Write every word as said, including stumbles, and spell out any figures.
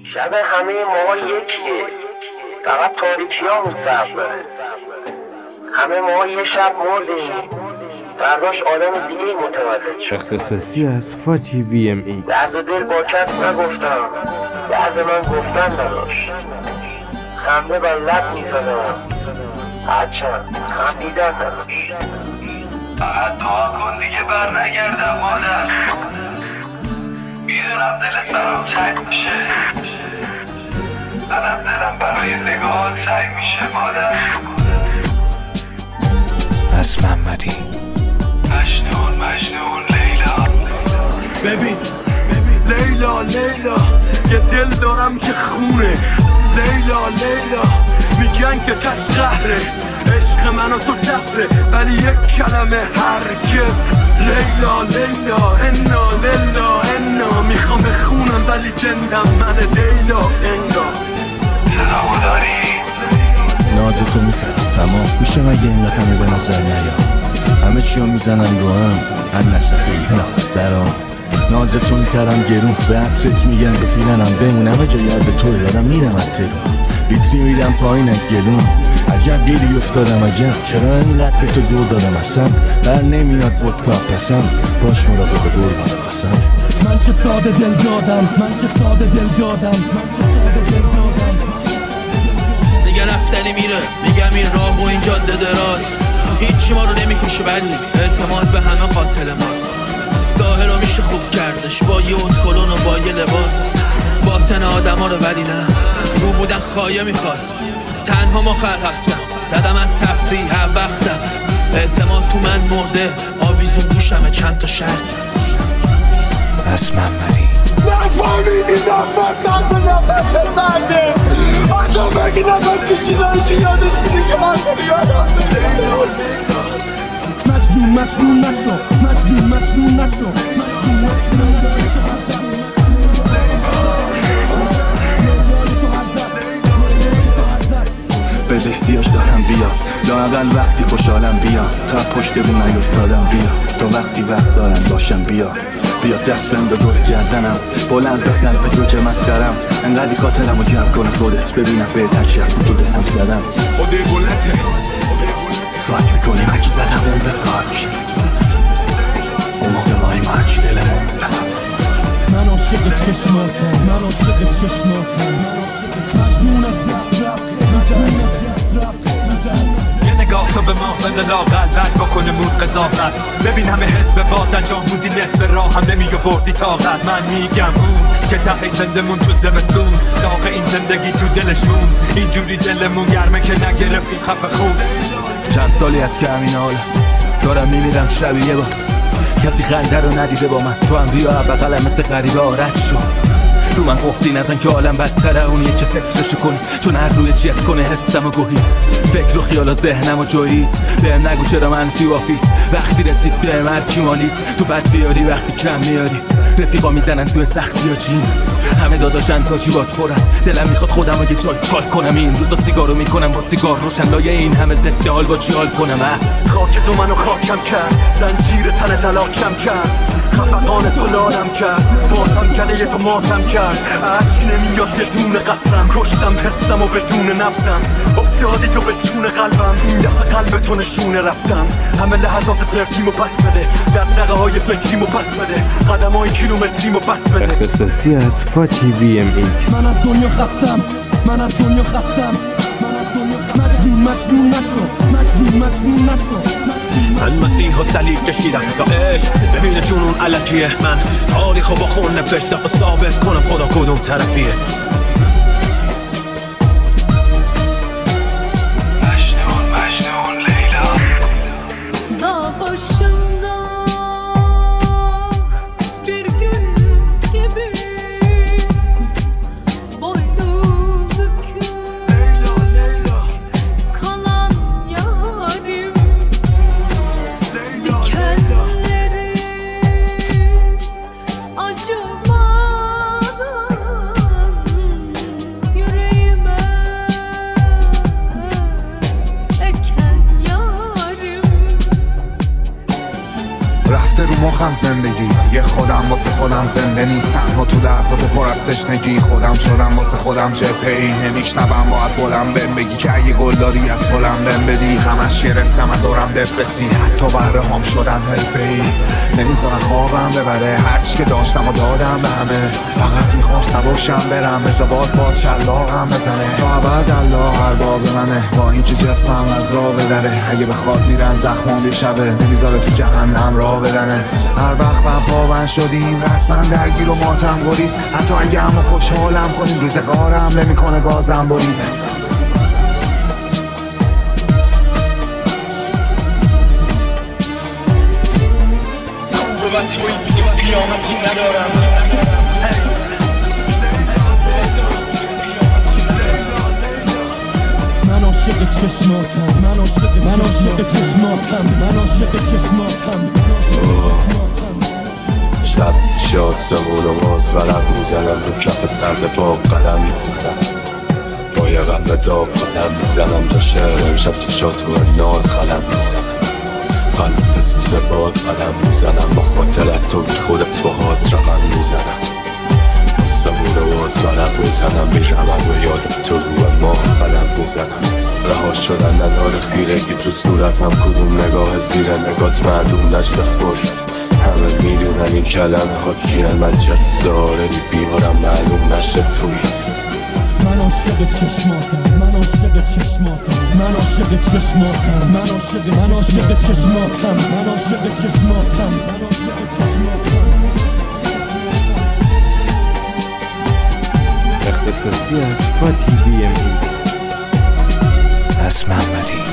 شب همه ما یکیه، فقط تاریکی ها مستحب داره. همه ما یه شب مردیم، فرداش آدم دیگه متولد شد. اختصاصی از فاتی وی ام ایکس. درد دل با کس نگفتم، درد من گفتن نداشت. خنده بر لب میزدم، هرچند خندیدن نداشت. فقط دعا کن دیگه بر نگردم مادر. میدونم دلت برام تنگ میشه، منم دلم برای نگاه تنگ میشه مادر. از محمدی مجنون مجنون لیلا. ببین لیلا لیلا، یه دل دارم که خونه. لیلا لیلا، میگن که کش قهره، عشق من و تو سفره، ولی یک کلمه هرگز. لیلا لیلا انا لیلا انا، میخوام بخونم ولی زندم من. لیلا انا صدامو داری؟ ناز تو میکردم تمام میشه مگه اینقدر همه به نظر نیام. همه چیو میزنم رو هم هر نسخه یه نفت درام. ناز تو میکردم گرون، به عطرت میگن به پیرنم بمونم. جا یاد توی دارم میرم اترون، بیتری میدم پایینت گلون. عجب گیری افتادم عجب، چرا اینقدر به تو دور دادم اصلا. بر نمیاد ودکا پسم، باش مراقب قربان فسم. من چه ساده دل دادم، من چه ساده دل دادم، من چه ساده دل دادم. میگه رفتنی میره، میگم این راه و این جاده دراز. هیچی ما رو نمیکشه ولی اعتماد به همه قاتل ماست. ظاهر رو میشه خوب کردش با یه اتکلون و با یه لباس. باطن آدم ها رو ولی نه، رو بودن خواهیه میخواست. تنها ما خلق هفتم، زدم از تفریح هر وقتم. اعتماد تو من مرده، آویزون دوشمه چند تا شرط. از محمدی نفهمیدی نفهمتن به نفهمتن مرده. آجا بگی نفهمت کشیداری که یادت میدی که من تو یادم ده. مجنون مجنون نشو، مجنون مجنون نشو، مجنون مجنون نشو. بدهیاش دارم بیا، لااقل وقتی خوشحالم بیا. تا پشت بون نیفتادم بیا، تا وقتی وقت دارم باشم بیا. بیا دست بهم به دور گردنم، بلند بخن به دوج مسخرم. انقدی خاطرمو جمع کنه خودت، ببینم بهتر چی از تو دلم زدم. خودی بلنده خاک میکنیم اگه زدم اون به خاک. اون موقع مایی ما هرچی دلمون بفهم. من عاشق چشماتم، من عاشق چشماتم. مجنون از دست رفت، مجنون از دست رفت. یه نگاه تو به ما بده لاغل بد بکنه مون قضاوت. ببین همه حزب بادن جان بودی نصف راه هم نمی بردی طاقت. من میگم اون که ته زندمون تو زمستون، داغ این زندگی تو دلش موند. اینجوری دلمون گرمه که نگرفتیم خفه خون. چند سالی از که همین حال دارم میمیرم شبیه با کسی خنده رو ندیده با من. تو هم بیا بغلم مثل غریبه آرد شو. رو من قفلی نزن که عالم بدتره اونیه که فکرشو کنی، چون هر روی چی از کنه حسم و گوهی. فکر و خیال و ذهنم و جویید، بهم نگو چرا منفی وافی. وقتی رسید بهم هر کی مالید، تو بد بیاری وقتی کم میاری. رفیقا میزنن توی سختی یا جیم، همه داداشن تاجی بات خورن. دلم میخواد خودم رو یه جای چال کنم. این روزا سیگارو میکنم با سیگار روشن، لایه این همه ضد حال با چی حال کنم. خاک تو منو خاکم کرد، زنجیر تن تلاکم کرد. خفقان تو لالم کرد، ماتم کله تو ماتم کرد. عشق نمیاد یه دونه قطرم، کشتم حسم و بدون نبزم. افتادی تو به جون قلبم، این دفعه قلب تو نشونه رفتم. همه لحظات پرتیمو پس بده، دقدقه های فکریمو پس بده، قدم های کیلومتریمو پس بده. اختصاصی از فاتی وی ام ایکس. من از دنیا خستم، من از دنیا خستم، من از دنیا خستم. مجنون مجنون نشو، مجنون مجنون نشو. من مسیح و صلیب کشیدم تا عشق ببینه جنون علکیه. من تاریخو با خون نوشتم و ثابت کنم خدا کدوم طرفیه. مجنون مجنون لیلا. bir gün gibi boynu bükük kalan yarim. Dikenleri acımadan yüreğime رفته رو مخم زندگی، یه خودم واسه خودم زنده نیستم ها تو لحظات پر از تشنگی خودم شدم واسه خودم جبهه‌ای نمیشنوم باید بلم بهم بگی که اگه گل داری از گلم بهم بدی همش گرفتم از دورم دپرسی حتی بره هم شدن حرفه‌ای نمیذارن خوابم ببره هرچی که داشتم و دادم به همه فقط میخوام سبکشم برم مثل باز باد شلاقم بزنه تا ابد الله ارباب منه با اینکه جسمم از راه بدره اگه به خواب میرن زخمام بیشبه نمیذاره تو جهنم راه بدنه هر وقت من پابند شدیم رسما درگیر و ماتم گریز حتی اگه همه خوشحالم کنیم روزگارم نمیکنه بازم برید و توی بی تو قیامتی ندارم من عاشق چشماتم من عاشق من عاشق چشماتم من عاشق چشماتم شب شاسمون و باز ورق میزنم رو کف سرد با قلم میزنم با یه قبل داغ قدم میزنم تا شعر امشب چشات و ناز قلم میزنم خلف سوز باد قلم میزنم با خاطرت تو بی خودت با هات رقم میزنم آسمون رو باز ورق میزنم بیرمم و یادت تو رو ما قلم میزنم رها شدن ننار خیرگی تو صورتم کدوم نگاه زیر نگات معلوم نشده خوری همه میدونن این کلمه ها کیه من چت زاره بیارم معلوم نشه توی من عاشق چشماتم من عاشق چشماتم من عاشق چشماتم من عاشق من عاشق چشماتم من عاشق چشماتم من عاشق چشماتم اختصاصی از فاتی بی ام ایکس از محمدی